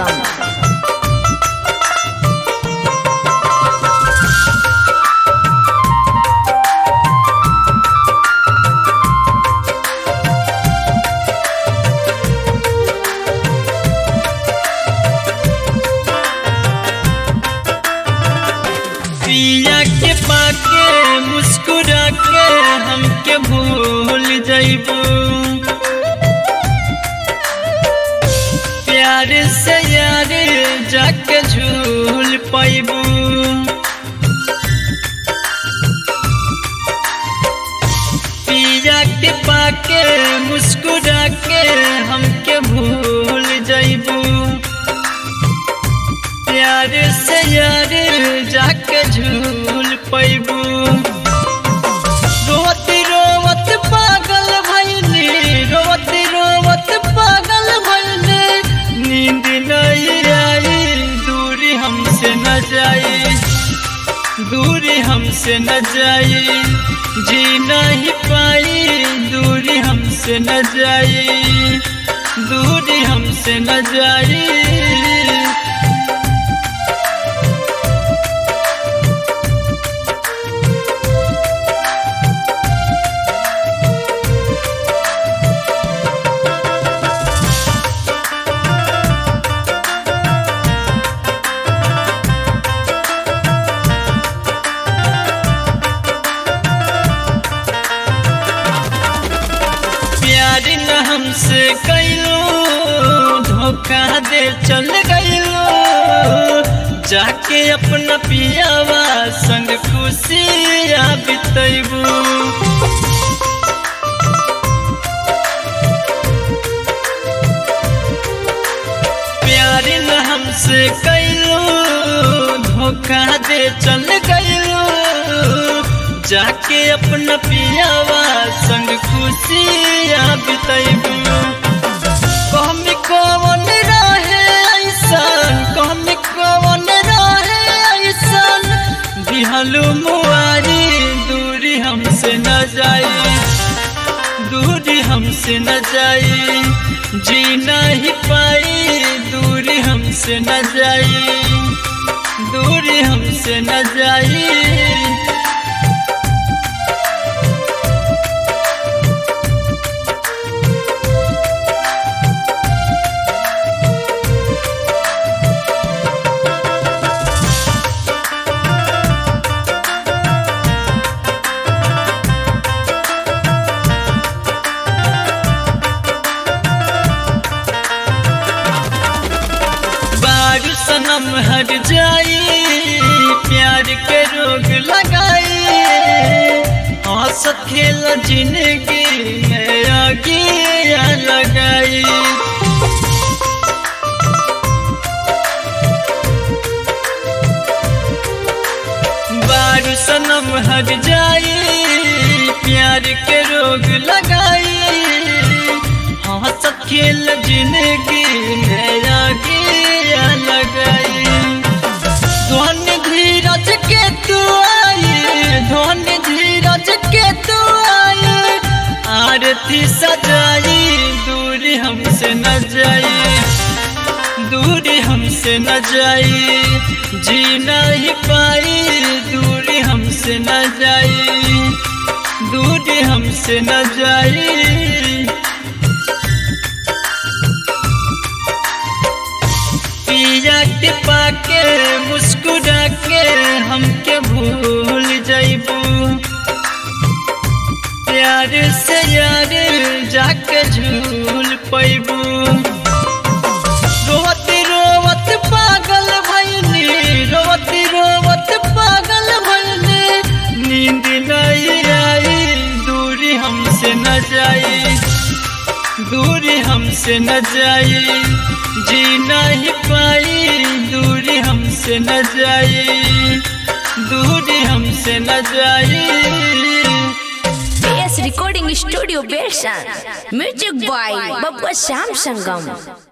संगम। पिया के पाके मुस्कुरा के हमके भूल जाइबू, प्यार से यार जाके झूल पाइबू। पिया के पाके मुस्कुरा के हमके भूल जाइबू, प्यार से यार जाके झूल पैबू। रोवत रोवत पागल भइली, रोवत रोवत पागल भइली, नींद नहीं आई, दूरी हमसे न जाई, दूरी हमसे न जाई, जी नहीं पाई, दूरी हमसे न जाई, दूरी हमसे न जाई। प्यार न हमसे कैलो, धोखा दे चल गइलो, जाके अपना पियावा संग खुशियाँ बितैबू। प्यार न हमसे कैलो, धोखा दे चल गइलो, जाके अपना पियावा संग खुशियाँ बितैबू। कहमी कौन रहे ऐसन, कहमी कौन रहे ऐसन, दिहलू मुआरी, दूरी हमसे न जाई, दूरी हमसे न जाई, जी नहीं पाई, दूरी हमसे न जाई, दूरी हमसे न जाई। सनम हट जाई, प्यार के रोग लगाई, हंसत खेल जिंदगी में आगिया लगाई। बारू सनम हट जाई, प्यार के रोग लगाई, हंसत खेल जिंदगी में आगिया लगाई। धन धीरज के तू आई, धन धीरज के तू आई, आरती सजाई, दूरी हमसे न जाई, दूरी हमसे न जाई, जी नहीं पाई, दूरी हमसे न जाई, दूरी हमसे न जाई। पिया के पाके मुस्कुरा के हमके भूल जाइबू, प्यार से यार जाके झूल पैबू। रोवत रोवत पागल भइली, रोवत रोवत पागल भइली, नींद नहीं आई, दूरी हमसे न जाई, दूरी हमसे न जाई, जी नहीं पाई, दूरी हमसे न जाई, दूरी हमसे न जाई। रिकॉर्डिंग स्टूडियो बेरसन, music by Babbu Shyam Sangam.